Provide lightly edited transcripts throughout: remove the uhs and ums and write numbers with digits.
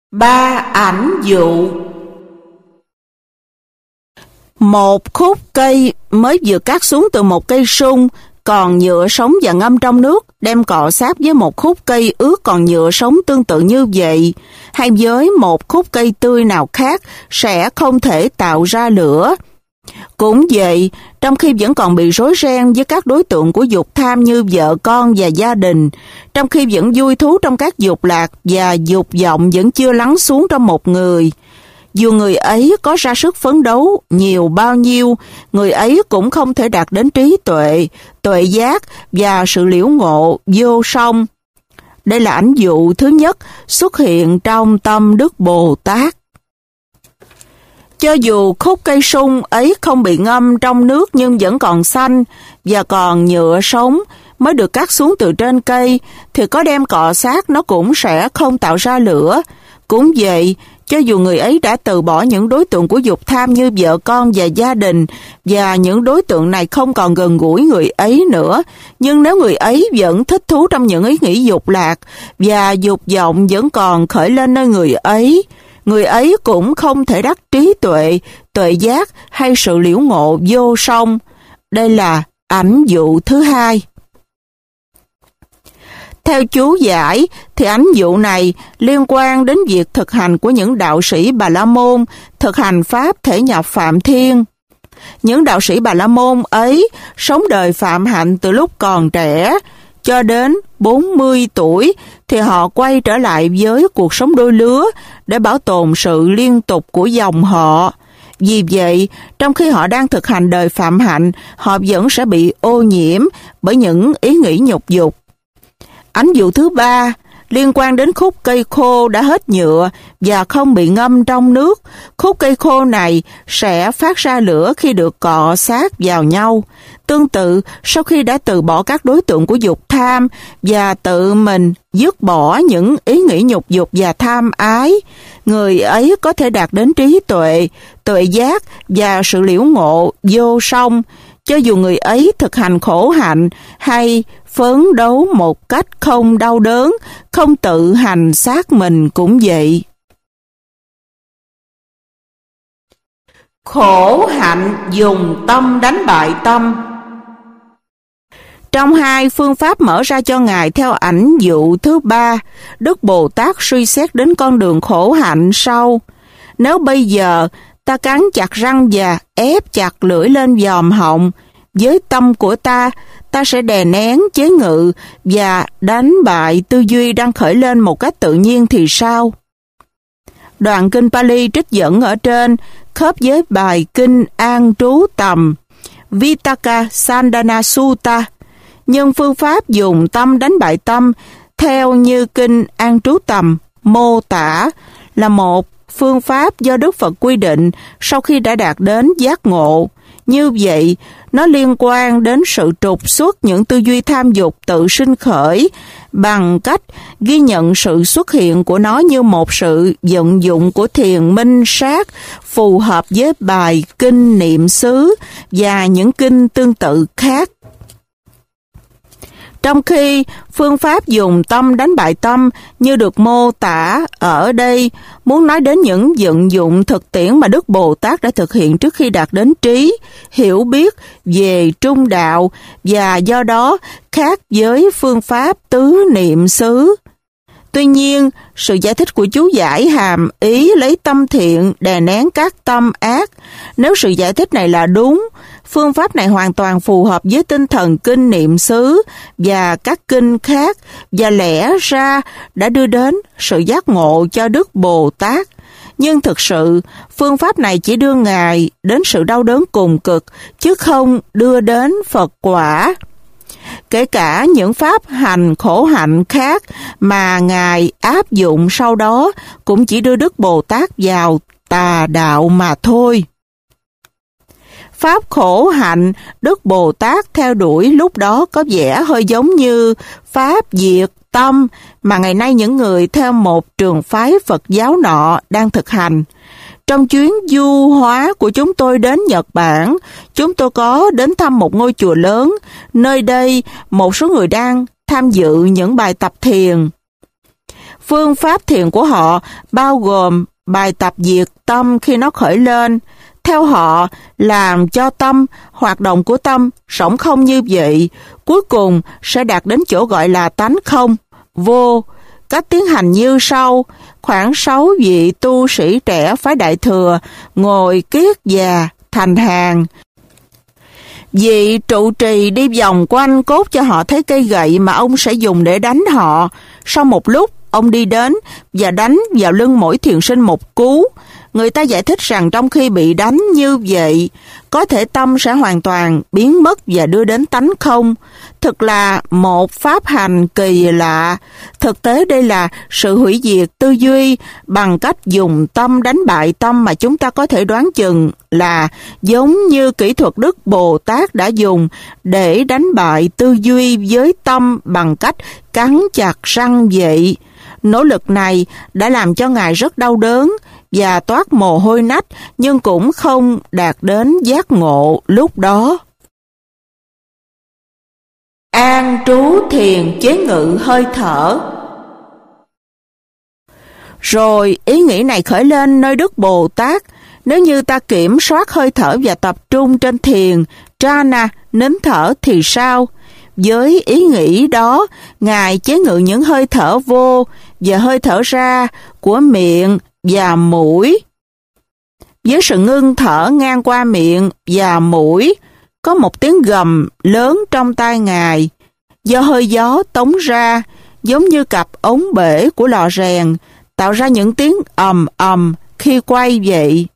Ba ảnh dụ. Một khúc cây mới vừa cắt xuống từ một cây sung còn nhựa sống và ngâm trong nước, đem cọ sát với một khúc cây ướt còn nhựa sống tương tự như vậy, hay với một khúc cây tươi nào khác sẽ không thể tạo ra lửa. Cũng vậy, trong khi vẫn còn bị rối ren với các đối tượng của dục tham như vợ con và gia đình, trong khi vẫn vui thú trong các dục lạc và dục vọng vẫn chưa lắng xuống trong một người, dù người ấy có ra sức phấn đấu nhiều bao nhiêu, người ấy cũng không thể đạt đến trí tuệ, tuệ giác và sự liễu ngộ vô song. Đây là ảnh dụ thứ nhất xuất hiện trong tâm Đức Bồ Tát. Cho dù khúc cây sung ấy không bị ngâm trong nước nhưng vẫn còn xanh và còn nhựa sống mới được cắt xuống từ trên cây, thì có đem cọ sát nó cũng sẽ không tạo ra lửa. Cũng vậy, cho dù người ấy đã từ bỏ những đối tượng của dục tham như vợ con và gia đình, và những đối tượng này không còn gần gũi người ấy nữa, nhưng nếu người ấy vẫn thích thú trong những ý nghĩ dục lạc, và dục vọng vẫn còn khởi lên nơi người ấy cũng không thể đắc trí tuệ, tuệ giác hay sự liễu ngộ vô song. Đây là ảnh dụ thứ hai. Theo chú giải, thì ảnh dụ này liên quan đến việc thực hành của những đạo sĩ Bà La Môn, thực hành Pháp thể nhập Phạm Thiên. Những đạo sĩ Bà La Môn ấy sống đời phạm hạnh từ lúc còn trẻ, cho đến 40 tuổi thì họ quay trở lại với cuộc sống đôi lứa để bảo tồn sự liên tục của dòng họ. Vì vậy, trong khi họ đang thực hành đời phạm hạnh, họ vẫn sẽ bị ô nhiễm bởi những ý nghĩ nhục dục. Ảnh dụ thứ ba liên quan đến khúc cây khô đã hết nhựa và không bị ngâm trong nước. Khúc cây khô này sẽ phát ra lửa khi được cọ sát vào nhau. Tương tự, sau khi đã từ bỏ các đối tượng của dục tham và tự mình dứt bỏ những ý nghĩ nhục dục và tham ái, người ấy có thể đạt đến trí tuệ, tuệ giác và sự liễu ngộ vô song, cho dù người ấy thực hành khổ hạnh hay phấn đấu một cách không đau đớn, không tự hành xác mình cũng vậy. Khổ hạnh dùng tâm đánh bại tâm. Trong hai phương pháp mở ra cho Ngài theo ảnh dụ thứ ba, Đức Bồ Tát suy xét đến con đường khổ hạnh sau. Nếu bây giờ ta cắn chặt răng và ép chặt lưỡi lên vòm họng, với tâm của ta sẽ đè nén, chế ngự và đánh bại tư duy đang khởi lên một cách tự nhiên thì sao? Đoạn kinh Pali trích dẫn ở trên khớp với bài kinh An Trú Tầm Vittaka Sandana Sutta, nhưng phương pháp dùng tâm đánh bại tâm theo như kinh An Trú Tầm mô tả là một phương pháp do Đức Phật quy định sau khi đã đạt đến giác ngộ. Như vậy, nó liên quan đến sự trục xuất những tư duy tham dục tự sinh khởi bằng cách ghi nhận sự xuất hiện của nó như một sự vận dụng của thiền minh sát phù hợp với bài kinh niệm xứ và những kinh tương tự khác. Trong khi phương pháp dùng tâm đánh bại tâm như được mô tả ở đây muốn nói đến những vận dụng thực tiễn mà Đức Bồ Tát đã thực hiện trước khi đạt đến trí, hiểu biết về trung đạo và do đó khác với phương pháp tứ niệm xứ. Tuy nhiên, sự giải thích của chú giải hàm ý lấy tâm thiện đè nén các tâm ác. Nếu sự giải thích này là đúng, phương pháp này hoàn toàn phù hợp với tinh thần kinh niệm xứ và các kinh khác và lẽ ra đã đưa đến sự giác ngộ cho Đức Bồ Tát. Nhưng thực sự, phương pháp này chỉ đưa Ngài đến sự đau đớn cùng cực, chứ không đưa đến Phật quả. Kể cả những pháp hành khổ hạnh khác mà Ngài áp dụng sau đó cũng chỉ đưa Đức Bồ Tát vào tà đạo mà thôi. Pháp khổ hạnh Đức Bồ Tát theo đuổi lúc đó có vẻ hơi giống như pháp diệt tâm mà ngày nay những người theo một trường phái Phật giáo nọ đang thực hành. Trong chuyến du hóa của chúng tôi đến Nhật Bản, chúng tôi có đến thăm một ngôi chùa lớn. Nơi đây, một số người đang tham dự những bài tập thiền. Phương pháp thiền của họ bao gồm bài tập diệt tâm khi nó khởi lên. Theo họ, làm cho tâm, hoạt động của tâm, rỗng không như vậy, cuối cùng sẽ đạt đến chỗ gọi là tánh không, vô. Cách tiến hành như sau: khoảng 6 vị tu sĩ trẻ phái Đại Thừa ngồi kiết già thành hàng. Vị trụ trì đi vòng quanh cốt cho họ thấy cây gậy mà ông sẽ dùng để đánh họ. Sau một lúc, ông đi đến và đánh vào lưng mỗi thiền sinh một cú. Người ta giải thích rằng trong khi bị đánh như vậy, có thể tâm sẽ hoàn toàn biến mất và đưa đến tánh không. Thực là một pháp hành kỳ lạ. Thực tế đây là sự hủy diệt tư duy bằng cách dùng tâm đánh bại tâm mà chúng ta có thể đoán chừng là giống như kỹ thuật Đức Bồ Tát đã dùng để đánh bại tư duy với tâm bằng cách cắn chặt răng vậy. Nỗ lực này đã làm cho Ngài rất đau đớn và toát mồ hôi nách, nhưng cũng không đạt đến giác ngộ lúc đó. An trú thiền chế ngự hơi thở. Rồi ý nghĩ này khởi lên nơi Đức Bồ Tát: nếu như ta kiểm soát hơi thở và tập trung trên thiền, jhana, nín thở thì sao? Với ý nghĩ đó, Ngài chế ngự những hơi thở vô và hơi thở ra của miệng và mũi. Với sự ngưng thở ngang qua miệng và mũi, có một tiếng gầm lớn trong tai Ngài, do hơi gió tống ra, giống như cặp ống bể của lò rèn, tạo ra những tiếng ầm ầm khi quay vậy.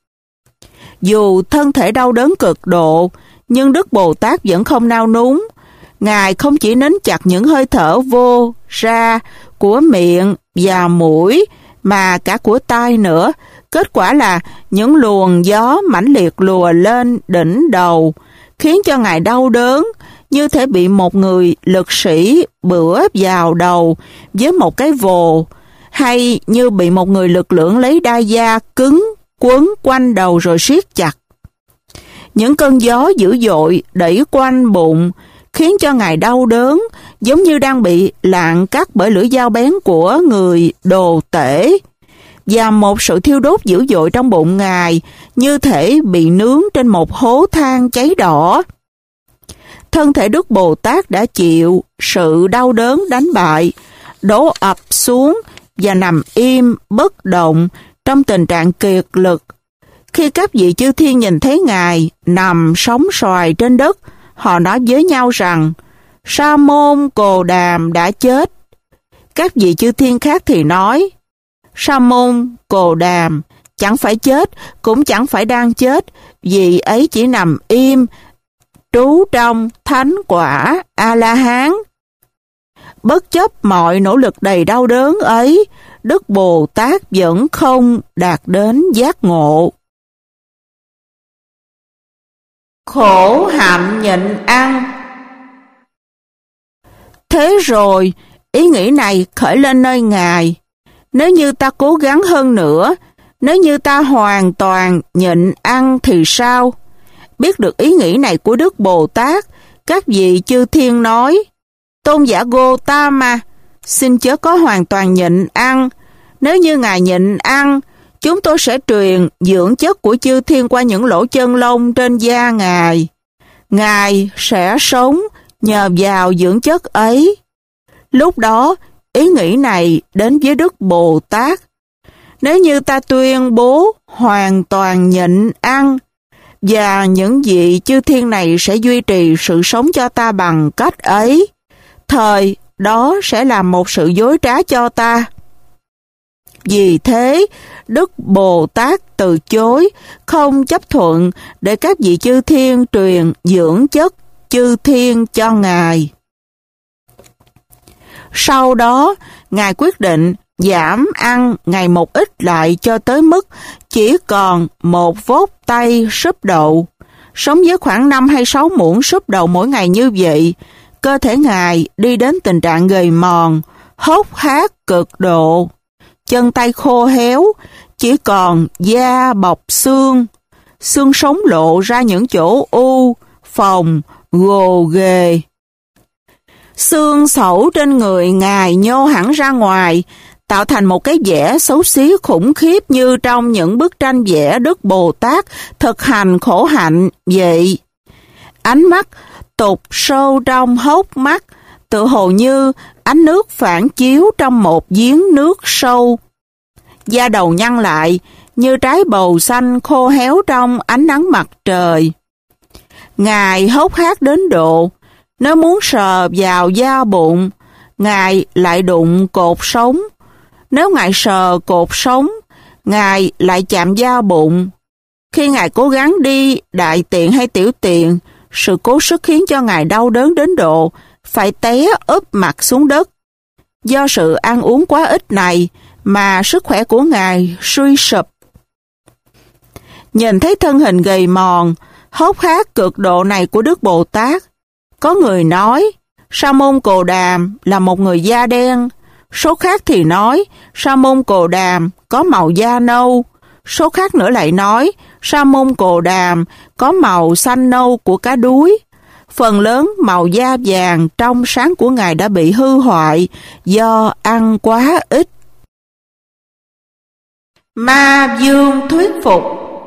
Dù thân thể đau đớn cực độ, nhưng Đức Bồ Tát vẫn không nao núng. Ngài không chỉ nín chặt những hơi thở vô, ra của miệng và mũi, mà cả của tai nữa. Kết quả là những luồng gió mãnh liệt lùa lên đỉnh đầu, khiến cho Ngài đau đớn, như thể bị một người lực sĩ bữa vào đầu với một cái vồ, hay như bị một người lực lưỡng lấy đai da cứng quấn quanh đầu rồi siết chặt. Những cơn gió dữ dội đẩy quanh bụng, khiến cho Ngài đau đớn, giống như đang bị lạng cắt bởi lưỡi dao bén của người đồ tể. Và một sự thiêu đốt dữ dội trong bụng Ngài, như thể bị nướng trên một hố than cháy đỏ. Thân thể Đức Bồ Tát đã chịu sự đau đớn đánh bại, đổ ập xuống và nằm im bất động trong tình trạng kiệt lực. Khi các vị chư thiên nhìn thấy Ngài nằm sóng xoài trên đất, họ nói với nhau rằng Sa môn Cồ Đàm đã chết. Các vị chư thiên khác thì nói Sa môn Cồ Đàm chẳng phải chết, cũng chẳng phải đang chết, vì ấy chỉ nằm im, trú trong thánh quả A-la-hán. Bất chấp mọi nỗ lực đầy đau đớn ấy, Đức Bồ Tát vẫn không đạt đến giác ngộ. Khổ hạnh nhịn ăn. Thế rồi, ý nghĩ này khởi lên nơi Ngài: nếu như ta cố gắng hơn nữa, nếu như ta hoàn toàn nhịn ăn thì sao? Biết được ý nghĩ này của Đức Bồ Tát, các vị chư thiên nói: Tôn giả Gotama, xin chớ có hoàn toàn nhịn ăn. Nếu như Ngài nhịn ăn, chúng tôi sẽ truyền dưỡng chất của chư thiên qua những lỗ chân lông trên da Ngài. Ngài sẽ sống nhờ vào dưỡng chất ấy. Lúc đó, ý nghĩ này đến với Đức Bồ Tát: nếu như ta tuyên bố hoàn toàn nhịn ăn, và những vị chư thiên này sẽ duy trì sự sống cho ta bằng cách ấy, thời đó sẽ là một sự dối trá cho ta. Vì thế, Đức Bồ Tát từ chối, không chấp thuận để các vị chư thiên truyền dưỡng chất chư thiên cho Ngài. Sau đó, Ngài quyết định giảm ăn ngày một ít lại cho tới mức chỉ còn một vốt tay súp đậu. Sống với khoảng 5 hay 6 muỗng súp đậu mỗi ngày như vậy, cơ thể Ngài đi đến tình trạng gầy mòn, hốc hác cực độ. Chân tay khô héo, chỉ còn da bọc xương, xương sống lộ ra những chỗ u, phồng, gồ ghề. Xương sẩu trên người Ngài nhô hẳn ra ngoài, tạo thành một cái vẻ xấu xí khủng khiếp như trong những bức tranh vẽ Đức Bồ Tát thực hành khổ hạnh vậy. Ánh mắt tụt sâu trong hốc mắt, tự hồ như ánh nước phản chiếu trong một giếng nước sâu. Da đầu nhăn lại như trái bầu xanh khô héo trong ánh nắng mặt trời. Ngài hốc hác đến độ, nếu muốn sờ vào da bụng, Ngài lại đụng cột sống. Nếu Ngài sờ cột sống, Ngài lại chạm da bụng. Khi Ngài cố gắng đi đại tiện hay tiểu tiện, sự cố sức khiến cho Ngài đau đớn đến độ phải té úp mặt xuống đất. Do sự ăn uống quá ít này mà sức khỏe của Ngài suy sụp. Nhìn thấy thân hình gầy mòn, hốc hác cực độ này của Đức Bồ Tát, có người nói Sa môn Cồ Đàm là một người da đen, số khác thì nói Sa môn Cồ Đàm có màu da nâu, số khác nữa lại nói Sa môn Cồ Đàm có màu xanh nâu của cá đuối. Phần lớn màu da vàng trong sáng của Ngài đã bị hư hoại do ăn quá ít. Ma Dương thuyết phục.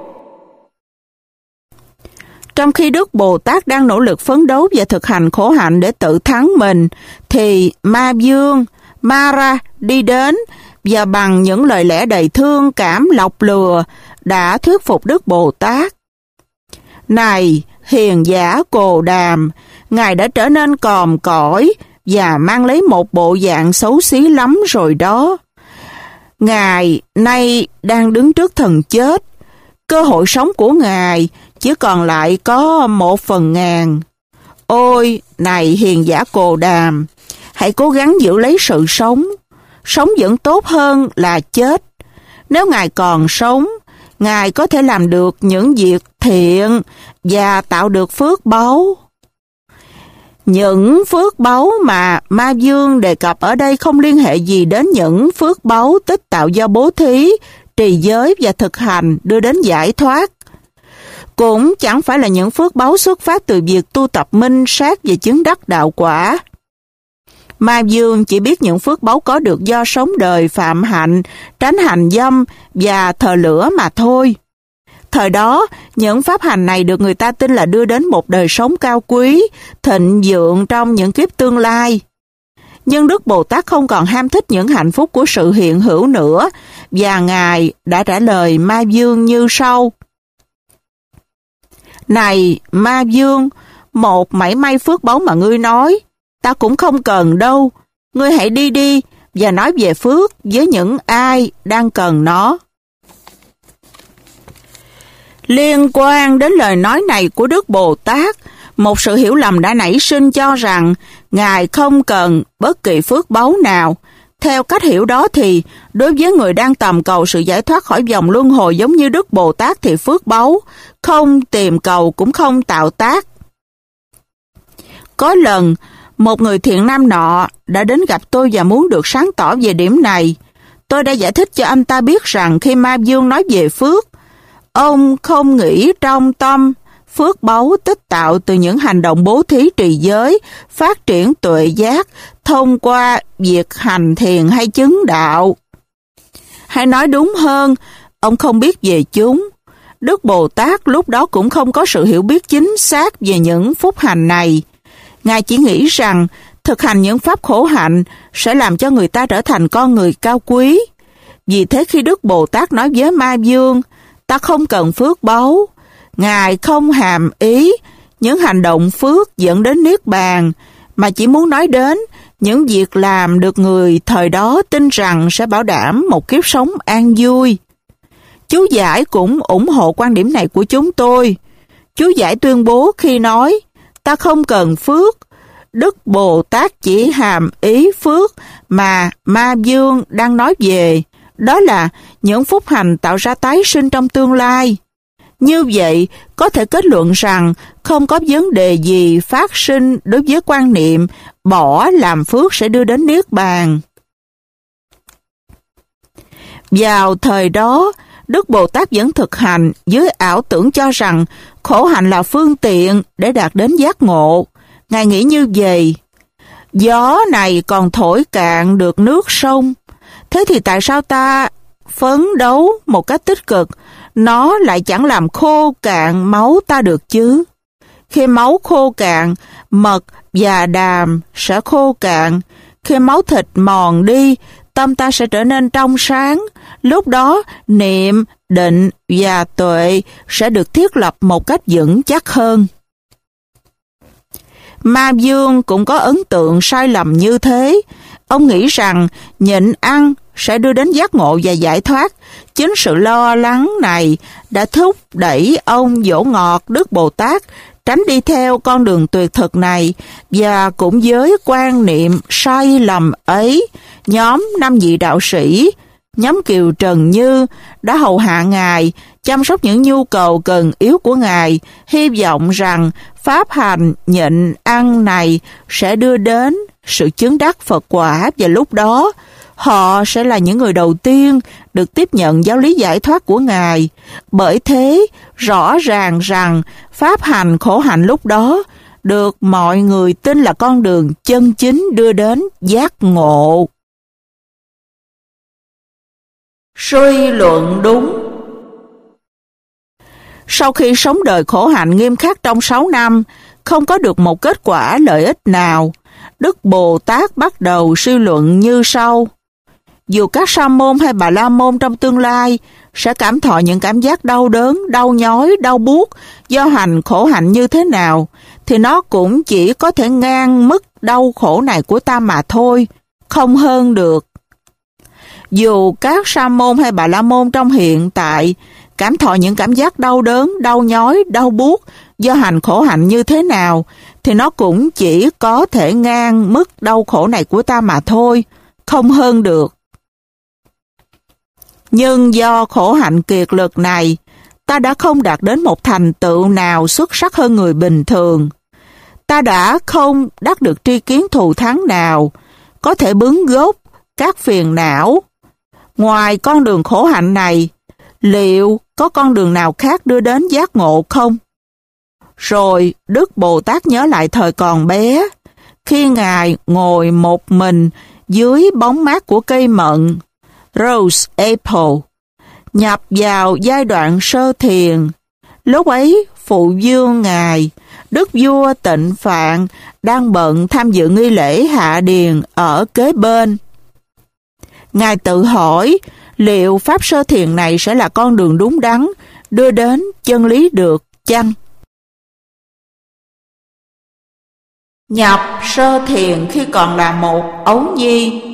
Trong khi Đức Bồ Tát đang nỗ lực phấn đấu và thực hành khổ hạnh để tự thắng mình, thì Ma Dương, Mara đi đến và bằng những lời lẽ đầy thương cảm lọc lừa đã thuyết phục Đức Bồ Tát. Này, hiền giả Cồ Đàm, Ngài đã trở nên còm cõi và mang lấy một bộ dạng xấu xí lắm rồi đó. Ngài nay đang đứng trước thần chết. Cơ hội sống của Ngài chỉ còn lại có 1/1000. Ôi, này hiền giả Cồ Đàm, hãy cố gắng giữ lấy sự sống. Sống vẫn tốt hơn là chết. Nếu Ngài còn sống, Ngài có thể làm được những việc thiện và tạo được phước báu. Những phước báu mà Ma Dương đề cập ở đây không liên hệ gì đến những phước báu tích tạo do bố thí, trì giới và thực hành đưa đến giải thoát. Cũng chẳng phải là những phước báu xuất phát từ việc tu tập minh sát và chứng đắc đạo quả. Ma Dương chỉ biết những phước báu có được do sống đời phạm hạnh, tránh hành dâm và thờ lửa mà thôi. Thời đó, những pháp hành này được người ta tin là đưa đến một đời sống cao quý, thịnh vượng trong những kiếp tương lai. Nhưng Đức Bồ Tát không còn ham thích những hạnh phúc của sự hiện hữu nữa, và Ngài đã trả lời Ma Dương như sau. Này Ma Dương, một mảy may phước báu mà ngươi nói, ta cũng không cần đâu. Ngươi hãy đi đi và nói về phước với những ai đang cần nó. Liên quan đến lời nói này của Đức Bồ Tát, một sự hiểu lầm đã nảy sinh cho rằng Ngài không cần bất kỳ phước báu nào. Theo cách hiểu đó thì, đối với người đang tầm cầu sự giải thoát khỏi vòng luân hồi giống như Đức Bồ Tát thì phước báu không tìm cầu cũng không tạo tác. Có lần, một người thiện nam nọ đã đến gặp tôi và muốn được sáng tỏ về điểm này. Tôi đã giải thích cho anh ta biết rằng khi Ma Dương nói về phước, ông không nghĩ trong tâm phước báu tích tạo từ những hành động bố thí trì giới, phát triển tuệ giác thông qua việc hành thiền hay chứng đạo. Hay nói đúng hơn, ông không biết về chúng. Đức Bồ Tát lúc đó cũng không có sự hiểu biết chính xác về những phúc hành này. Ngài chỉ nghĩ rằng thực hành những pháp khổ hạnh sẽ làm cho người ta trở thành con người cao quý. Vì thế khi Đức Bồ Tát nói với Ma Dương, ta không cần phước báu, Ngài không hàm ý những hành động phước dẫn đến Niết Bàn, mà chỉ muốn nói đến những việc làm được người thời đó tin rằng sẽ bảo đảm một kiếp sống an vui. Chú giải cũng ủng hộ quan điểm này của chúng tôi. Chú giải tuyên bố khi nói, ta không cần phước, Đức Bồ Tát chỉ hàm ý phước mà Ma Dương đang nói về, đó là những phúc hành tạo ra tái sinh trong tương lai. Như vậy, có thể kết luận rằng không có vấn đề gì phát sinh đối với quan niệm bỏ làm phước sẽ đưa đến Niết Bàn. Vào thời đó, Đức Bồ Tát vẫn thực hành với ảo tưởng cho rằng khổ hạnh là phương tiện để đạt đến giác ngộ. Ngài nghĩ như vậy, gió này còn thổi cạn được nước sông, Thế thì tại sao ta phấn đấu một cách tích cực, nó lại chẳng làm khô cạn máu ta được chứ? Khi máu khô cạn, mật và đàm sẽ khô cạn. Khi máu thịt mòn đi, tâm ta sẽ trở nên trong sáng. Lúc đó, niệm, định và tuệ sẽ được thiết lập một cách vững chắc hơn. Ma Dương cũng có ấn tượng sai lầm như thế. Ông nghĩ rằng nhịn ăn sẽ đưa đến giác ngộ và giải thoát. Chính sự lo lắng này đã thúc đẩy ông Dỗ Ngọt Đức Bồ Tát tránh đi theo con đường tuyệt thực này, và cũng với quan niệm sai lầm ấy, nhóm 5 vị đạo sĩ, nhóm Kiều Trần Như đã hầu hạ Ngài, chăm sóc những nhu cầu cần yếu của Ngài, hy vọng rằng pháp hành nhịn ăn này sẽ đưa đến sự chứng đắc Phật quả, và lúc đó họ sẽ là những người đầu tiên được tiếp nhận giáo lý giải thoát của Ngài. Bởi thế, rõ ràng rằng pháp hành khổ hạnh lúc đó được mọi người tin là con đường chân chính đưa đến giác ngộ. Suy luận đúng. Sau khi sống đời khổ hạnh nghiêm khắc trong 6 năm, không có được một kết quả lợi ích nào, Đức Bồ Tát bắt đầu suy luận như sau. Dù các sa môn hay bà la môn trong tương lai sẽ cảm thọ những cảm giác đau đớn, đau nhói, đau buốt do hành khổ hạnh như thế nào, thì nó cũng chỉ có thể ngang mức đau khổ này của ta mà thôi, không hơn được. Dù các sa môn hay bà la môn trong hiện tại cảm thọ những cảm giác đau đớn, đau nhói, đau buốt do hành khổ hạnh như thế nào, thì nó cũng chỉ có thể ngang mức đau khổ này của ta mà thôi, không hơn được. Nhưng do khổ hạnh kiệt lực này, ta đã không đạt đến một thành tựu nào xuất sắc hơn người bình thường. Ta đã không đắc được tri kiến thù thắng nào, có thể bứng gốc các phiền não. Ngoài con đường khổ hạnh này, liệu có con đường nào khác đưa đến giác ngộ không? Rồi Đức Bồ Tát nhớ lại thời còn bé, khi Ngài ngồi một mình dưới bóng mát của cây mận, Rose Apple, nhập vào giai đoạn sơ thiền. Lúc ấy, phụ vương Ngài, Đức vua Tịnh Phạn, đang bận tham dự nghi lễ hạ điền ở kế bên. Ngài tự hỏi liệu pháp sơ thiền này sẽ là con đường đúng đắn đưa đến chân lý được chăng? Nhập sơ thiền khi còn là một ấu nhi.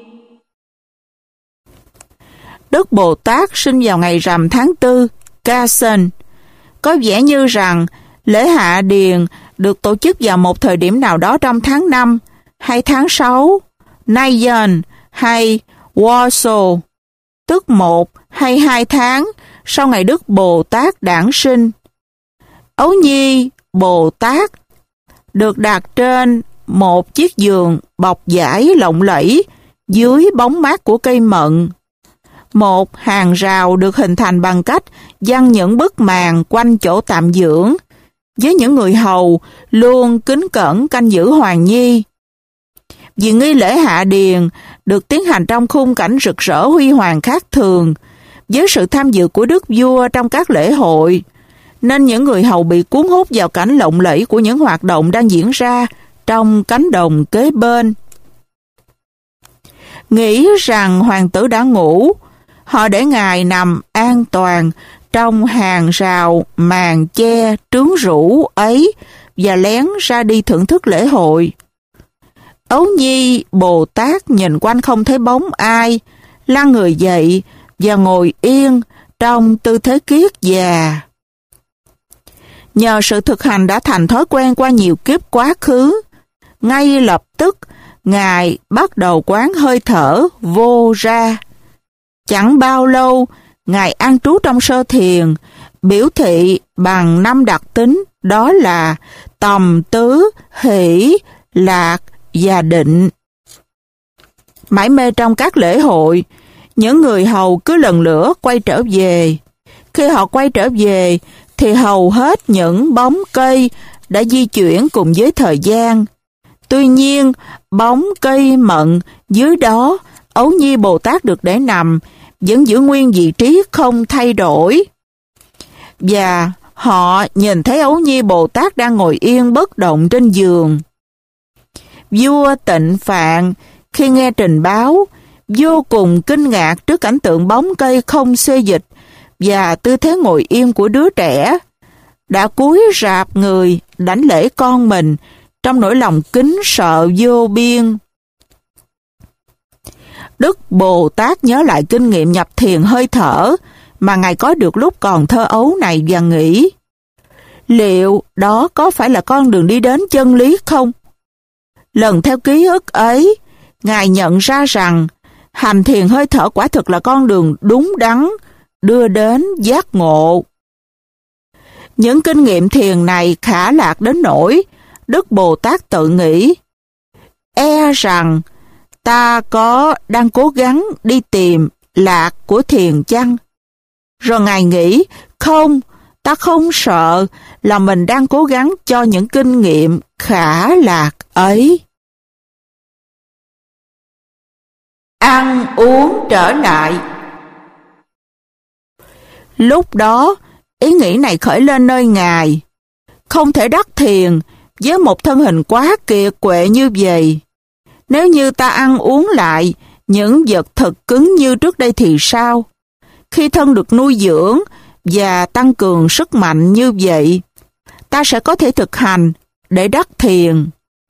Đức Bồ Tát sinh vào ngày rằm tháng 4, Ca Sơn. Có vẻ như rằng lễ hạ điền được tổ chức vào một thời điểm nào đó trong tháng 5 hay tháng 6, Nayan hay Warsaw, tức 1 hay 2 tháng sau ngày Đức Bồ Tát đản sinh. Ấu nhi Bồ Tát được đặt trên một chiếc giường bọc vải lộng lẫy dưới bóng mát của cây mận. Một hàng rào được hình thành bằng cách giăng những bức màn quanh chỗ tạm dưỡng, với những người hầu luôn kính cẩn canh giữ Hoàng Nhi. Vì nghi lễ hạ điền được tiến hành trong khung cảnh rực rỡ huy hoàng khác thường, với sự tham dự của đức vua trong các lễ hội, nên những người hầu bị cuốn hút vào cảnh lộng lẫy của những hoạt động đang diễn ra trong cánh đồng kế bên. Nghĩ rằng hoàng tử đã ngủ, họ để Ngài nằm an toàn trong hàng rào màn che trướng rũ ấy và lén ra đi thưởng thức lễ hội. Ấu nhi Bồ Tát nhìn quanh không thấy bóng ai, lăn người dậy và ngồi yên trong tư thế kiết già. Nhờ sự thực hành đã thành thói quen qua nhiều kiếp quá khứ, ngay lập tức Ngài bắt đầu quán hơi thở vô ra. Chẳng bao lâu, Ngài an trú trong sơ thiền, biểu thị bằng 5 đặc tính, đó là tầm tứ, hỷ, lạc và định. Mải mê trong các lễ hội, những người hầu cứ lần lữa quay trở về. Khi họ quay trở về, thì hầu hết những bóng cây đã di chuyển cùng với thời gian. Tuy nhiên, bóng cây mận dưới đó Ấu Nhi Bồ Tát được để nằm, vẫn giữ nguyên vị trí không thay đổi. Và họ nhìn thấy Ấu Nhi Bồ Tát đang ngồi yên bất động trên giường. Vua Tịnh Phạn khi nghe trình báo, vô cùng kinh ngạc trước cảnh tượng bóng cây không xê dịch và tư thế ngồi yên của đứa trẻ, đã cúi rạp người đảnh lễ con mình trong nỗi lòng kính sợ vô biên. Đức Bồ Tát nhớ lại kinh nghiệm nhập thiền hơi thở mà Ngài có được lúc còn thơ ấu này và nghĩ, liệu đó có phải là con đường đi đến chân lý không? Lần theo ký ức ấy, Ngài nhận ra rằng hành thiền hơi thở quả thực là con đường đúng đắn, đưa đến giác ngộ. Những kinh nghiệm thiền này khả lạc đến nỗi Đức Bồ Tát tự nghĩ, e rằng ta có đang cố gắng đi tìm lạc của thiền chăng? Rồi Ngài nghĩ, không, ta không sợ là mình đang cố gắng cho những kinh nghiệm khả lạc ấy. Ăn uống trở lại. Lúc đó, ý nghĩ này khởi lên nơi Ngài. Không thể đắc thiền với một thân hình quá kiệt quệ như vậy. Nếu như ta ăn uống lại những vật thực cứng như trước đây thì sao? Khi thân được nuôi dưỡng và tăng cường sức mạnh như vậy, ta sẽ có thể thực hành để đắc thiền.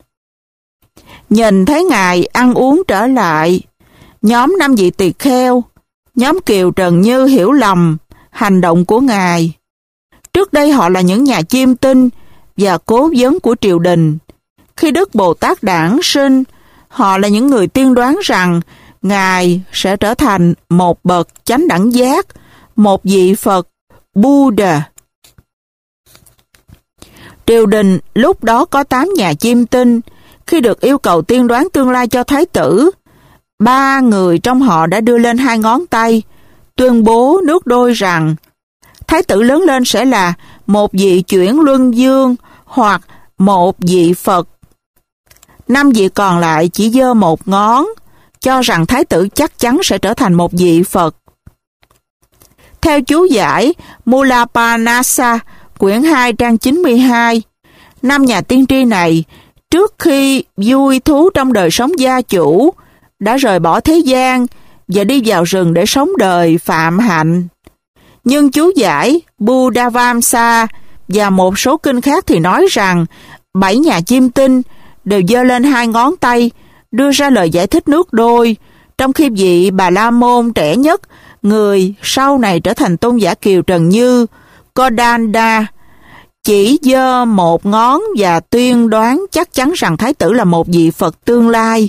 Nhìn thấy Ngài ăn uống trở lại, nhóm 5 vị tỳ kheo, nhóm Kiều Trần Như hiểu lầm hành động của Ngài. Trước đây họ là những nhà chiêm tinh và cố vấn của triều đình. Khi Đức Bồ Tát đản sinh, họ là những người tiên đoán rằng Ngài sẽ trở thành một bậc chánh đẳng giác, một vị Phật, Buddha. Triều đình lúc đó có 8 nhà chiêm tinh. Khi được yêu cầu tiên đoán tương lai cho Thái tử, 3 người trong họ đã đưa lên 2 ngón tay, tuyên bố nước đôi rằng Thái tử lớn lên sẽ là một vị chuyển luân dương hoặc một vị Phật. 5 vị còn lại chỉ giơ một ngón, cho rằng Thái tử chắc chắn sẽ trở thành một vị Phật. Theo chú giải Mulapanasa, quyển 2 trang 92, 5 nhà tiên tri này, trước khi vui thú trong đời sống gia chủ, đã rời bỏ thế gian và đi vào rừng để sống đời phạm hạnh. Nhưng chú giải Buddhavamsa và một số kinh khác thì nói rằng 7 nhà chiêm tinh đều giơ lên 2 ngón tay, đưa ra lời giải thích nước đôi, trong khi vị Bà La Môn trẻ nhất, người sau này trở thành tôn giả Kiều Trần Như, Kodanda, chỉ giơ một ngón và tuyên đoán chắc chắn rằng Thái tử là một vị Phật tương lai.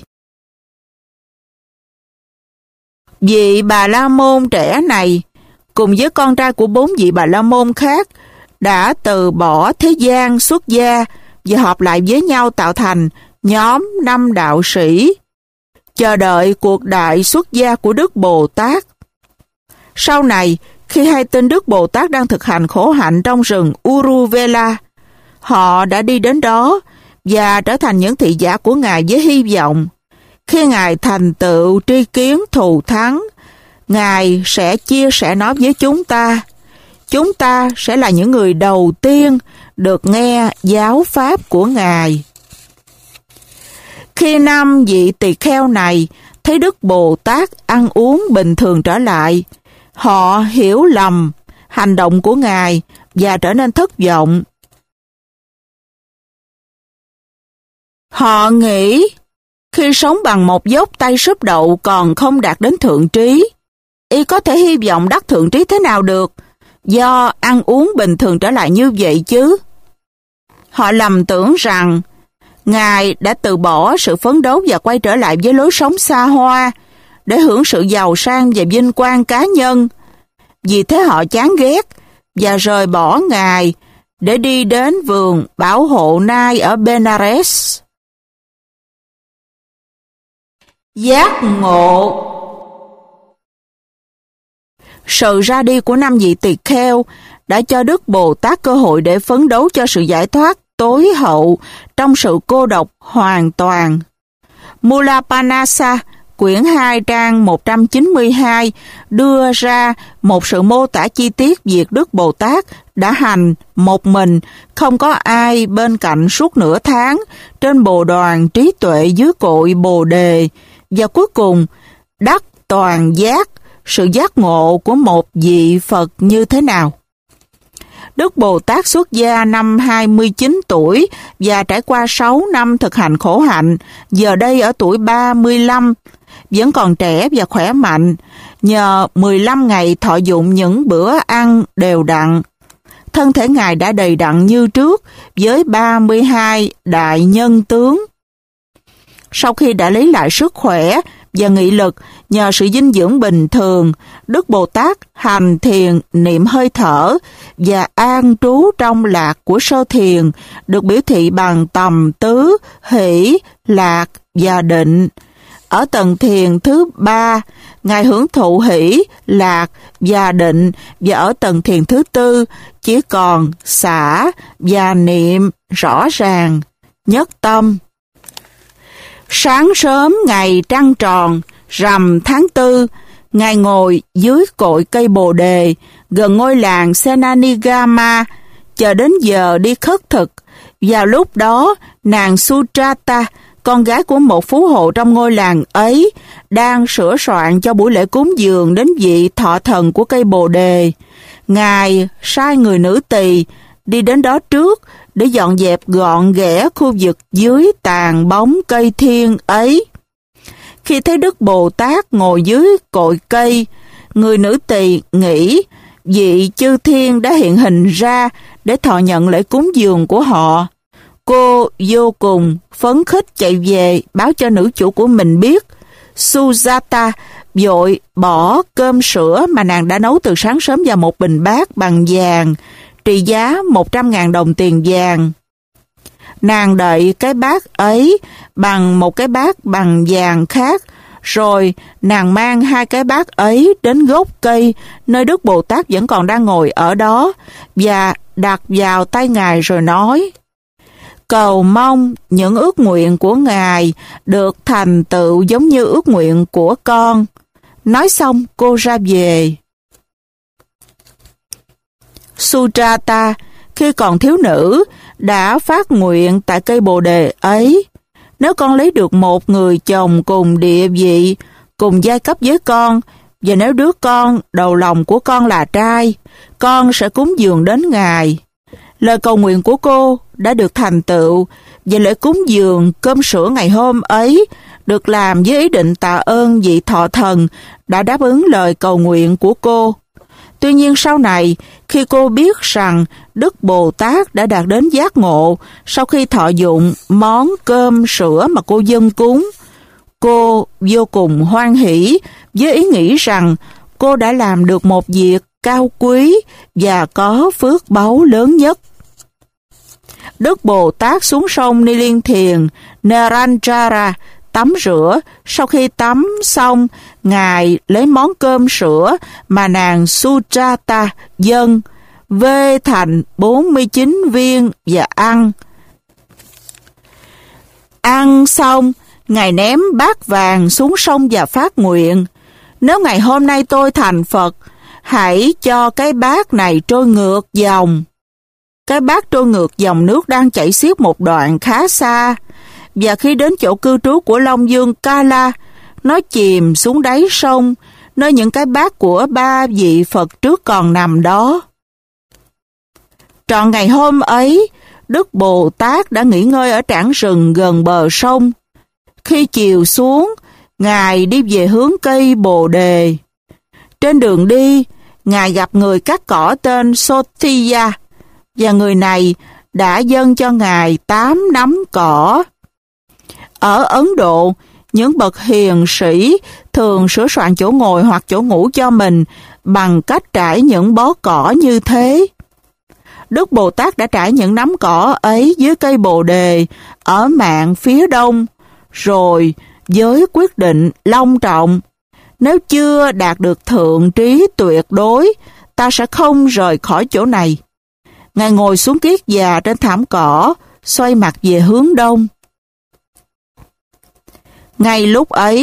Vị Bà La Môn trẻ này, cùng với con trai của 4 vị Bà La Môn khác, đã từ bỏ thế gian xuất gia và họp lại với nhau tạo thành nhóm 5 đạo sĩ, chờ đợi cuộc đại xuất gia của Đức Bồ Tát. Sau này, khi hay tin Đức Bồ Tát đang thực hành khổ hạnh trong rừng Uruvela, họ đã đi đến đó và trở thành những thị giả của Ngài với hy vọng. Khi Ngài thành tựu tri kiến thù thắng, Ngài sẽ chia sẻ nó với chúng ta. Chúng ta sẽ là những người đầu tiên được nghe giáo pháp của Ngài. Khi 5 vị tỳ kheo này thấy Đức Bồ Tát ăn uống bình thường trở lại, họ hiểu lầm hành động của Ngài và trở nên thất vọng. Họ nghĩ khi sống bằng một dốc tay súp đậu còn không đạt đến thượng trí, y có thể hy vọng đắc thượng trí thế nào được do ăn uống bình thường trở lại như vậy chứ. Họ lầm tưởng rằng Ngài đã từ bỏ sự phấn đấu và quay trở lại với lối sống xa hoa để hưởng sự giàu sang và vinh quang cá nhân. Vì thế họ chán ghét và rời bỏ Ngài để đi đến vườn bảo hộ nai ở Benares. Giác ngộ. Sự ra đi của 5 vị tỳ kheo đã cho Đức Bồ Tát cơ hội để phấn đấu cho sự giải thoát tối hậu trong sự cô độc hoàn toàn. Mulapanasa, quyển 2 trang 192 đưa ra một sự mô tả chi tiết việc Đức Bồ Tát đã hành một mình, không có ai bên cạnh suốt nửa tháng trên bồ đoàn trí tuệ dưới cội Bồ Đề, và cuối cùng đắc toàn giác, sự giác ngộ của một vị Phật như thế nào. Đức Bồ Tát xuất gia năm 29 tuổi và trải qua 6 năm thực hành khổ hạnh, giờ đây ở tuổi 35, vẫn còn trẻ và khỏe mạnh, nhờ 15 ngày thọ dụng những bữa ăn đều đặn. Thân thể Ngài đã đầy đặn như trước, với 32 đại nhân tướng. Sau khi đã lấy lại sức khỏe và nghị lực nhờ sự dinh dưỡng bình thường, Đức Bồ Tát hành thiền niệm hơi thở và an trú trong lạc của sơ thiền, được biểu thị bằng tầm tứ, hỷ, lạc và định. Ở tầng thiền thứ 3, Ngài hưởng thụ hỷ, lạc và định, và ở tầng thiền thứ 4 chỉ còn xả và niệm rõ ràng, nhất tâm. Sáng sớm ngày trăng tròn, rằm tháng 4, Ngài ngồi dưới cội cây Bồ Đề, gần ngôi làng Senanigama, chờ đến giờ đi khất thực. Vào lúc đó, nàng Sujata, con gái của một phú hộ trong ngôi làng ấy, đang sửa soạn cho buổi lễ cúng dường đến vị thọ thần của cây Bồ Đề. Ngài sai người nữ tỳ đi đến đó trước để dọn dẹp gọn ghẽ khu vực dưới tàn bóng cây thiên ấy. Khi thấy Đức Bồ Tát ngồi dưới cội cây, người nữ tỳ nghĩ vị chư thiên đã hiện hình ra để thọ nhận lễ cúng dường của họ. Cô vô cùng phấn khích chạy về báo cho nữ chủ của mình biết. Sujata vội bỏ cơm sữa mà nàng đã nấu từ sáng sớm vào một bình bát bằng vàng, trị giá 100.000 đồng tiền vàng. Nàng đậy cái bát ấy bằng một cái bát bằng vàng khác, rồi nàng mang hai cái bát ấy đến gốc cây nơi Đức Bồ Tát vẫn còn đang ngồi ở đó, và đặt vào tay Ngài rồi nói: cầu mong những ước nguyện của Ngài được thành tựu giống như ước nguyện của con. Nói xong cô ra về. Sujata khi còn thiếu nữ đã phát nguyện tại cây Bồ Đề ấy: nếu con lấy được một người chồng cùng địa vị, cùng giai cấp với con, và nếu đứa con đầu lòng của con là trai, con sẽ cúng dường đến Ngài. Lời cầu nguyện của cô đã được thành tựu, và lễ cúng dường cơm sữa ngày hôm ấy được làm với ý định tạ ơn vị thọ thần đã đáp ứng lời cầu nguyện của cô. Tuy nhiên sau này, khi cô biết rằng Đức Bồ Tát đã đạt đến giác ngộ sau khi thọ dụng món cơm sữa mà cô dâng cúng, cô vô cùng hoan hỷ với ý nghĩ rằng cô đã làm được một việc cao quý và có phước báu lớn nhất. Đức Bồ Tát xuống sông Ni Liên Thiền Naranjara tắm rửa. Sau khi tắm xong, Ngài lấy món cơm sữa mà nàng Sujata dâng, vê thành 49 viên và ăn. Ăn xong, Ngài ném bát vàng xuống sông và phát nguyện: nếu ngày hôm nay tôi thành Phật, hãy cho cái bát này trôi ngược dòng. Cái bát trôi ngược dòng nước đang chảy xiết một đoạn khá xa, và khi đến chỗ cư trú của Long Dương Kala, nó chìm xuống đáy sông, nơi những cái bát của 3 vị Phật trước còn nằm đó. Trọn ngày hôm ấy, Đức Bồ Tát đã nghỉ ngơi ở trảng rừng gần bờ sông. Khi chiều xuống, Ngài đi về hướng cây Bồ Đề. Trên đường đi, Ngài gặp người cắt cỏ tên Sotiya, và người này đã dâng cho Ngài 8 nắm cỏ. Ở Ấn Độ, những bậc hiền sĩ thường sửa soạn chỗ ngồi hoặc chỗ ngủ cho mình bằng cách trải những bó cỏ như thế. Đức Bồ Tát đã trải những nắm cỏ ấy dưới cây Bồ Đề ở mạn phía đông, rồi với quyết định long trọng: nếu chưa đạt được thượng trí tuyệt đối, ta sẽ không rời khỏi chỗ này. Ngài ngồi xuống kiết già trên thảm cỏ, xoay mặt về hướng đông. Ngay lúc ấy,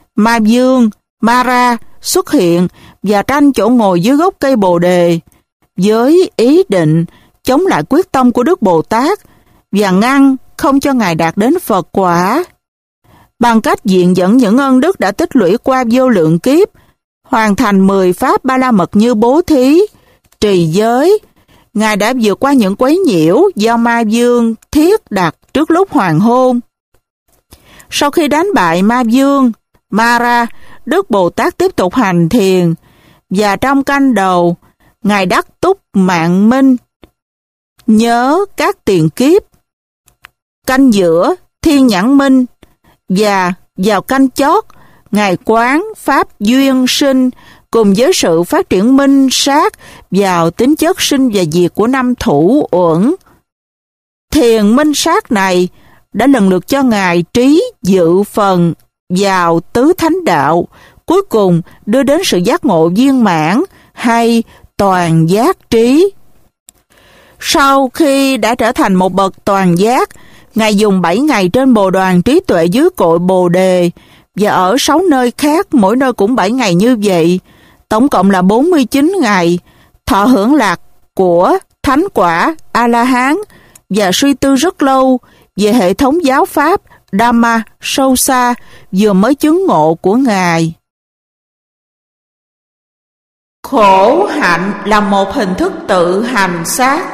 Ma Vương, Mara xuất hiện và tranh chỗ ngồi dưới gốc cây Bồ Đề với ý định chống lại quyết tâm của Đức Bồ Tát và ngăn không cho Ngài đạt đến Phật quả. Bằng cách diện dẫn những ân đức đã tích lũy qua vô lượng kiếp, hoàn thành 10 pháp Ba La Mật như bố thí, trì giới, Ngài đã vượt qua những quấy nhiễu do Ma Vương thiết đặt trước lúc hoàng hôn. Sau khi đánh bại Ma Vương, Mara, Đức Bồ Tát tiếp tục hành thiền, và trong canh đầu, Ngài đắc túc mạng minh, nhớ các tiền kiếp. Canh giữa, thiên nhãn minh, và vào canh chót, Ngài quán pháp duyên sinh cùng với sự phát triển minh sát vào tính chất sinh và diệt của năm thủ uẩn. Thiền minh sát này đã lần lượt cho Ngài trí dự phần vào tứ thánh đạo, cuối cùng đưa đến sự giác ngộ viên mãn hay toàn giác trí. Sau khi đã trở thành một bậc toàn giác, Ngài dùng 7 ngày trên bồ đoàn trí tuệ dưới cội Bồ Đề và ở 6 nơi khác, mỗi nơi cũng 7 ngày như vậy. Tổng cộng là 49 ngày, thọ hưởng lạc của thánh quả A-la-hán và suy tư rất lâu về hệ thống giáo pháp Dhamma sâu xa vừa mới chứng ngộ của Ngài. Khổ hạnh là một hình thức tự hành xác.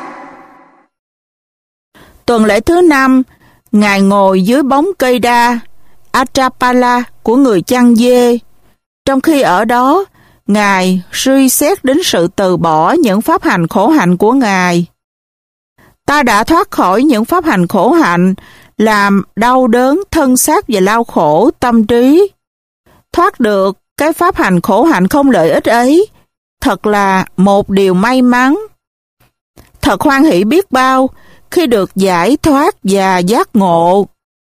Tuần lễ thứ 5, Ngài ngồi dưới bóng cây đa, Atrapala của người chăn dê. Trong khi ở đó, Ngài suy xét đến sự từ bỏ những pháp hành khổ hạnh của Ngài. Ta đã thoát khỏi những pháp hành khổ hạnh, làm đau đớn thân xác và đau khổ tâm trí. Thoát được cái pháp hành khổ hạnh không lợi ích ấy, thật là một điều may mắn. Thật hoan hỷ biết bao khi được giải thoát và giác ngộ.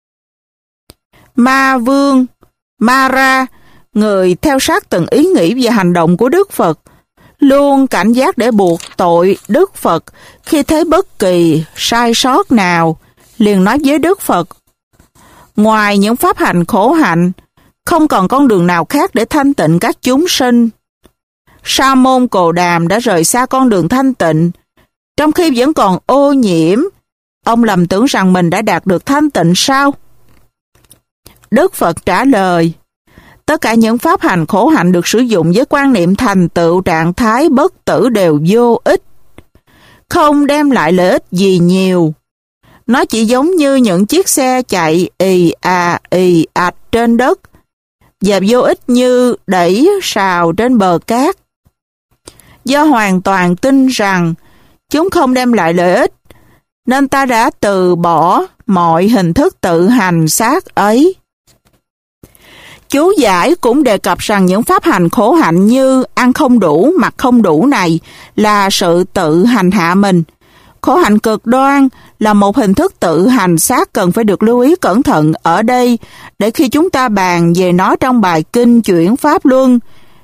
Ma Vương, Mara, người theo sát từng ý nghĩ và hành động của Đức Phật, luôn cảnh giác để buộc tội Đức Phật khi thấy bất kỳ sai sót nào, liền nói với Đức Phật: ngoài những pháp hành khổ hạnh, không còn con đường nào khác để thanh tịnh các chúng sinh. Sa môn Cồ Đàm đã rời xa con đường thanh tịnh, trong khi vẫn còn ô nhiễm. Ông lầm tưởng rằng mình đã đạt được thanh tịnh sao? Đức Phật trả lời: tất cả những pháp hành khổ hạnh được sử dụng với quan niệm thành tựu trạng thái bất tử đều vô ích, không đem lại lợi ích gì nhiều. Nó chỉ giống như những chiếc xe chạy ì ạch trên đất, và vô ích như đẩy sào trên bờ cát. Do hoàn toàn tin rằng chúng không đem lại lợi ích, nên ta đã từ bỏ mọi hình thức tự hành xác ấy. Chú giải cũng đề cập rằng những pháp hành khổ hạnh như ăn không đủ, mặc không đủ này là sự tự hành hạ mình. Khổ hạnh cực đoan là một hình thức tự hành xác cần phải được lưu ý cẩn thận ở đây, để khi chúng ta bàn về nó trong bài kinh chuyển Pháp Luân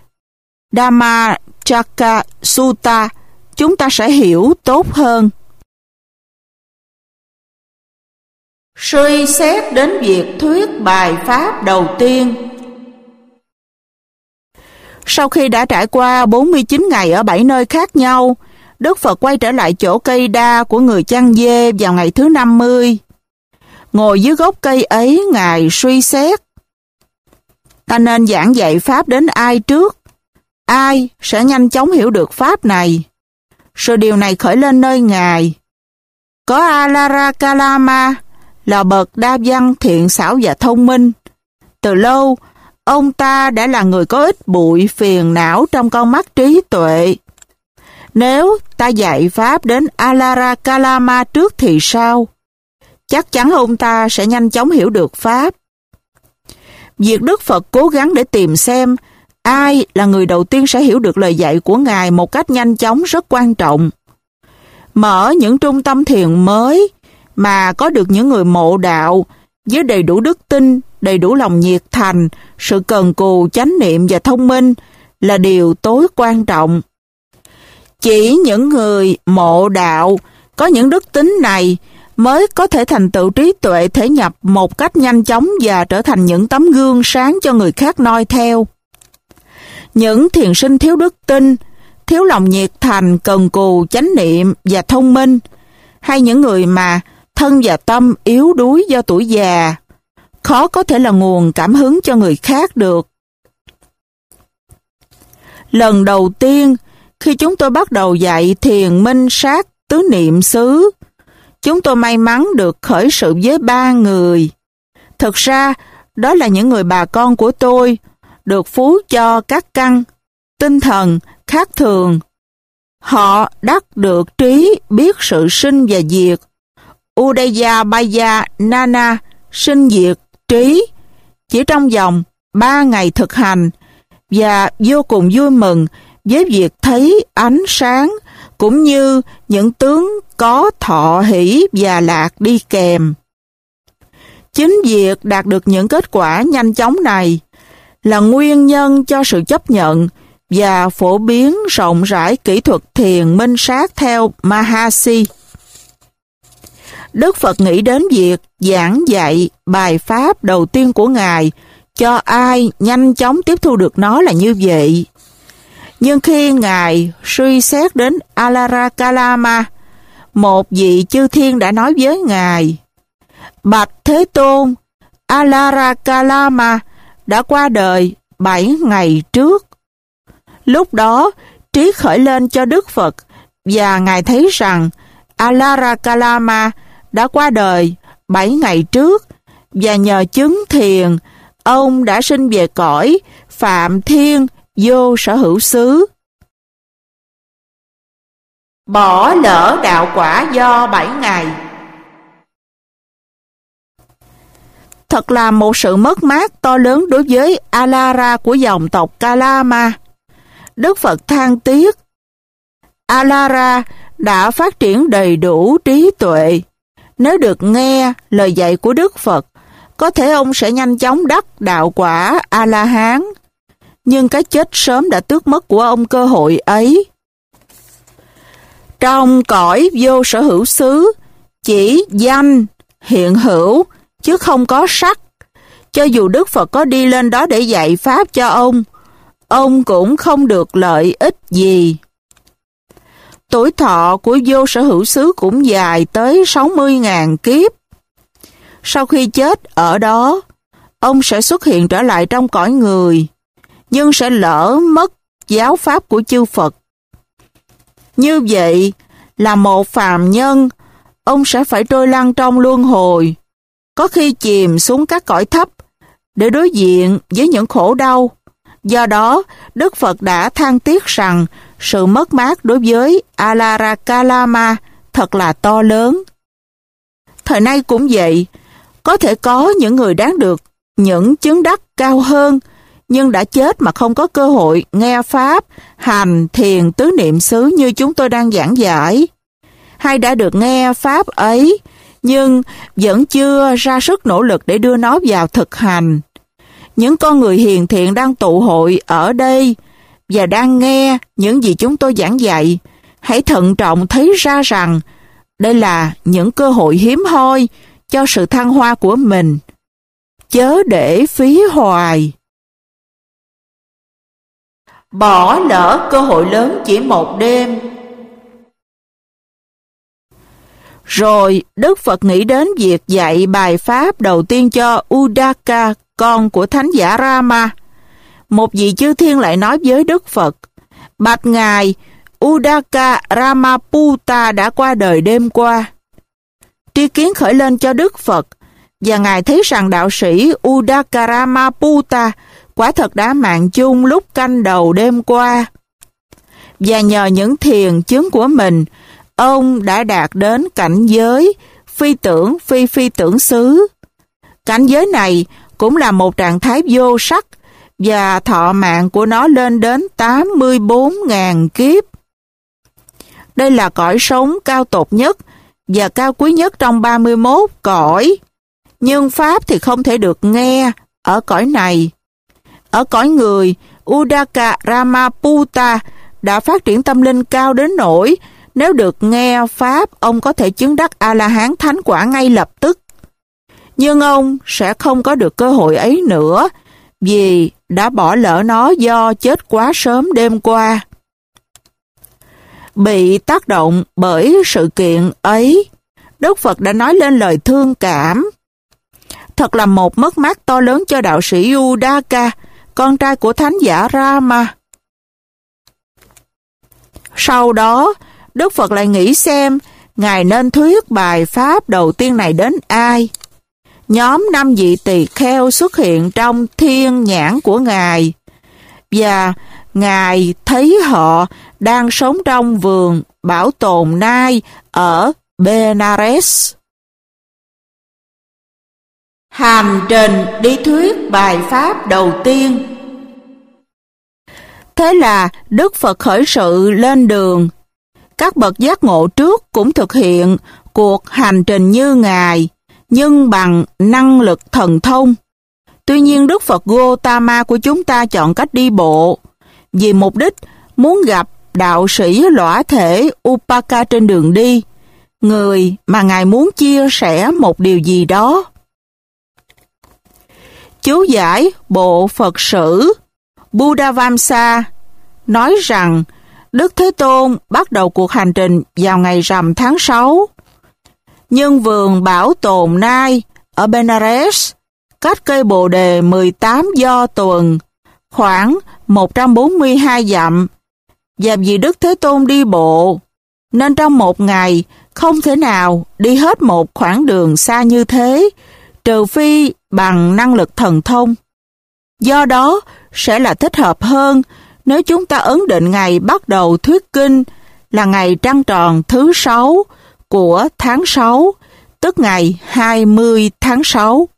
Dhammacakka Sutta, chúng ta sẽ hiểu tốt hơn. Suy xét đến việc thuyết bài pháp đầu tiên. Sau khi đã trải qua 49 ngày ở 7 nơi khác nhau, Đức Phật quay trở lại chỗ cây đa của người chăn dê vào ngày thứ 50. Ngồi dưới gốc cây ấy, Ngài suy xét: ta nên giảng dạy pháp đến ai trước? Ai sẽ nhanh chóng hiểu được pháp này? Sự điều này khởi lên nơi Ngài. Có Alara Kalama là bậc đa văn thiện xảo và thông minh. Từ lâu, ông ta đã là người có ít bụi phiền não trong con mắt trí tuệ. Nếu ta dạy pháp đến Alara Kalama trước thì sao? Chắc chắn ông ta sẽ nhanh chóng hiểu được pháp. Việc Đức Phật cố gắng để tìm xem ai là người đầu tiên sẽ hiểu được lời dạy của Ngài một cách nhanh chóng rất quan trọng. Mở những trung tâm thiền mới mà có được những người mộ đạo với đầy đủ đức tin, đầy đủ lòng nhiệt thành, sự cần cù, chánh niệm và thông minh là điều tối quan trọng. Chỉ những người mộ đạo có những đức tính này mới có thể thành tựu trí tuệ thể nhập một cách nhanh chóng và trở thành những tấm gương sáng cho người khác noi theo. Những thiền sinh thiếu đức tin, thiếu lòng nhiệt thành, cần cù, chánh niệm và thông minh, hay những người mà thân và tâm yếu đuối do tuổi già, khó có thể là nguồn cảm hứng cho người khác được. Lần đầu tiên, khi chúng tôi bắt đầu dạy thiền minh sát tứ niệm xứ, chúng tôi may mắn được khởi sự với 3 người. Thực ra, đó là những người bà con của tôi, được phú cho các căn, tinh thần, khác thường. Họ đắc được trí biết sự sinh và diệt. Udayabaya Nana, sinh diệt trí, chỉ trong vòng 3 ngày thực hành, và vô cùng vui mừng với việc thấy ánh sáng, cũng như những tướng có thọ hỷ và lạc đi kèm. Chính việc đạt được những kết quả nhanh chóng này là nguyên nhân cho sự chấp nhận và phổ biến rộng rãi kỹ thuật thiền minh sát theo Mahasi. Đức Phật nghĩ đến việc giảng dạy bài pháp đầu tiên của Ngài cho ai nhanh chóng tiếp thu được nó là như vậy. Nhưng khi Ngài suy xét đến Alarakalama, một vị chư thiên đã nói với Ngài: Bạch Thế Tôn, Alarakalama đã qua đời 7 ngày trước. Lúc đó, trí khởi lên cho Đức Phật, và Ngài thấy rằng Alarakalama đã qua đời 7 ngày trước, và nhờ chứng thiền, ông đã sinh về cõi Phạm Thiên Vô Sở Hữu xứ. Bỏ lỡ đạo quả do 7 ngày. Thật là một sự mất mát to lớn đối với Alara của dòng tộc Kalama. Đức Phật than tiếc: Alara đã phát triển đầy đủ trí tuệ. Nếu được nghe lời dạy của Đức Phật, có thể ông sẽ nhanh chóng đắc đạo quả A-la-hán. Nhưng cái chết sớm đã tước mất của ông cơ hội ấy. Trong cõi vô sở hữu xứ, chỉ danh hiện hữu, chứ không có sắc. Cho dù Đức Phật có đi lên đó để dạy pháp cho ông cũng không được lợi ích gì. Tuổi thọ của vô sở hữu xứ cũng dài tới 60.000 kiếp. Sau khi chết ở đó, ông sẽ xuất hiện trở lại trong cõi người, nhưng sẽ lỡ mất giáo pháp của chư Phật. Như vậy, là một phàm nhân, ông sẽ phải trôi lăn trong luân hồi, có khi chìm xuống các cõi thấp để đối diện với những khổ đau. Do đó, Đức Phật đã than tiếc rằng sự mất mát đối với Alarakalama thật là to lớn. Thời nay cũng vậy, có thể có những người đáng được những chứng đắc cao hơn, nhưng đã chết mà không có cơ hội nghe pháp, hành thiền tứ niệm xứ như chúng tôi đang giảng giải. Hay đã được nghe pháp ấy, nhưng vẫn chưa ra sức nỗ lực để đưa nó vào thực hành. Những con người hiền thiện đang tụ hội ở đây và đang nghe những gì chúng tôi giảng dạy, hãy thận trọng thấy ra rằng đây là những cơ hội hiếm hoi cho sự thăng hoa của mình. Chớ để phí hoài. Bỏ lỡ cơ hội lớn chỉ một đêm. Rồi Đức Phật nghĩ đến việc dạy bài pháp đầu tiên cho Udaka, con của Thánh giả Rama. Một vị chư thiên lại nói với Đức Phật: Bạch Ngài, Udaka Ramaputta đã qua đời đêm qua. Tri kiến khởi lên cho Đức Phật, và Ngài thấy rằng đạo sĩ Udaka Ramaputta quả thật đã mạng chung lúc canh đầu đêm qua. Và nhờ những thiền chứng của mình, ông đã đạt đến cảnh giới phi tưởng phi tưởng xứ. Cảnh giới này cũng là một trạng thái vô sắc, và thọ mạng của nó lên đến 84.000 kiếp. Đây là cõi sống cao tột nhất và cao quý nhất trong 31 cõi. Nhưng pháp thì không thể được nghe ở cõi này. Ở cõi người, Udaka Ramaputta đã phát triển tâm linh cao đến nỗi Nếu được nghe Pháp, ông có thể chứng đắc A-la-hán thánh quả ngay lập tức. Nhưng ông sẽ không có được cơ hội ấy nữa, vì đã bỏ lỡ nó do chết quá sớm đêm qua. Bị tác động bởi sự kiện ấy, Đức Phật đã nói lên lời thương cảm. Thật là một mất mát to lớn cho đạo sĩ Udaka, con trai của thánh giả Rama. Sau đó, Đức Phật lại nghĩ xem Ngài nên thuyết bài Pháp đầu tiên này đến ai. Nhóm 5 vị tỳ kheo xuất hiện trong thiên nhãn của Ngài, và Ngài thấy họ đang sống trong vườn bảo tồn nai ở Benares. Hành trình đi thuyết bài Pháp đầu tiên. Thế là Đức Phật khởi sự lên đường. Các bậc giác ngộ trước cũng thực hiện cuộc hành trình như Ngài, nhưng bằng năng lực thần thông. Tuy nhiên Đức Phật Gotama của chúng ta chọn cách đi bộ, vì mục đích muốn gặp đạo sĩ lõa thể Upaka trên đường đi, người mà Ngài muốn chia sẻ một điều gì đó. Chú giải bộ Phật sử Buddhavamsa nói rằng Đức Thế Tôn bắt đầu cuộc hành trình vào ngày rằm tháng 6. Nhưng vườn bảo tồn nai ở Benares cách cây Bồ Đề 18 do tuần, khoảng 142 dặm, và vì Đức Thế Tôn đi bộ, nên trong một ngày không thể nào đi hết một khoảng đường xa như thế, trừ phi bằng năng lực thần thông. Do đó, sẽ là thích hợp hơn nếu chúng ta ấn định ngày bắt đầu thuyết kinh là ngày trăng tròn thứ 6 của tháng 6, tức ngày 20 tháng 6.